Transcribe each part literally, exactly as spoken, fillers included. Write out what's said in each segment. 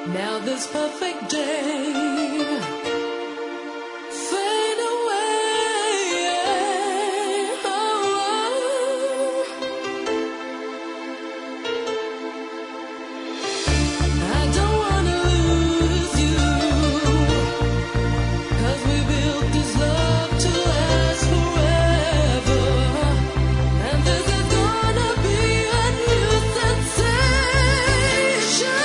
Now this perfect day fade away. Oh, I don't wanna lose you, 'cause we built this love to last forever, and this is gonna be a new sensation.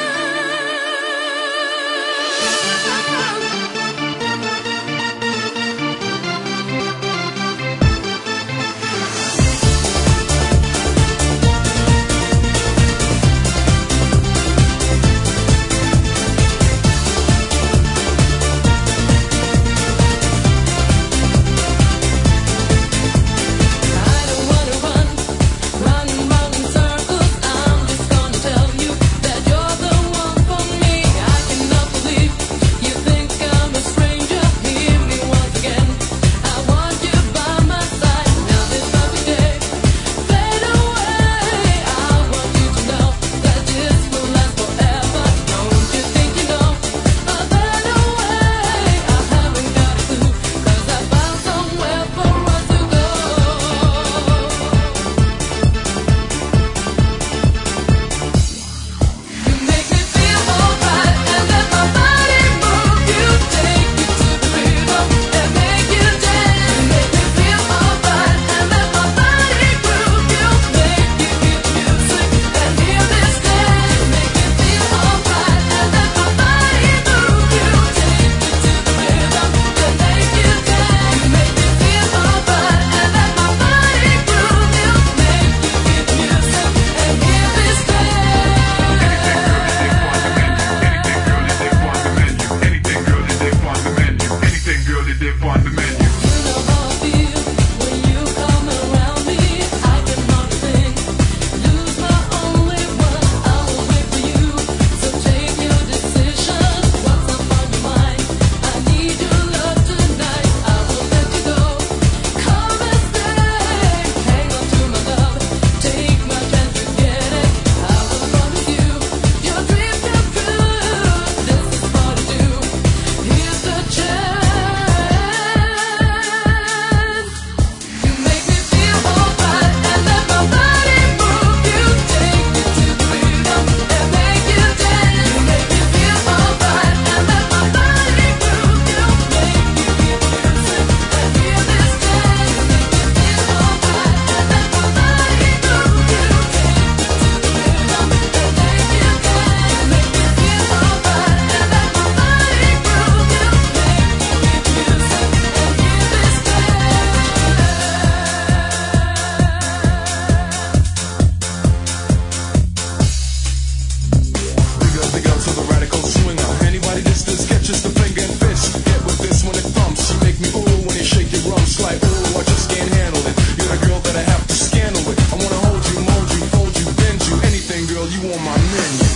I don't wanna run, run round in circles. I'm just gonna tell you that you're the one for me. I cannot believe you think I'm a stranger. Hear me once again. I want you by my side. Now this perfect day fade away. I want you to know that this will last forever. Don't you think you know a better way? I haven't got a clue, 'cause I found somewhere for us to go. You make me feel alright and let my body move. You take me to the rhythm and make you dance. You make me feel alright and let my body groove. You make me feel the music and hear this dance. You make me feel alright and let my body move. You take me to the rhythm and make you dance. You make me feel alright and let my body groove. You make me feel the music and hear this Anything, girl, that they want the menu. Anything, girl, that they want the menu. You know how I feel when you come around me. I can hardly think, lose my only one. I will wait for you, so take your decision. What's up on your mind? I need your love tonight. I will let you go. Come and stay. Hang on to my love. Take my chance to get it. I will promise you, your dreams come true. This is what I do. Here's the chance. You make me feel alright and let my body move. You take me to the rhythm and make you dance. You make me feel alright and let my body groove. You make me feel the music and hear this dance. You make me feel alright and let my body move. You take me to the rhythm and make you dance. You make me feel alright and let my body groove. You make me feel the music and hear this Big up, big up to the radical swinger. Anybody this this catches the finger and fist. Get with this when it thumps. You make me ooh when you shake your rumps like ooh, I just can't handle it. You're the girl that I have to scandal with. I wanna hold you, mold you, fold you, bend you. Anything, girl, you on my menu.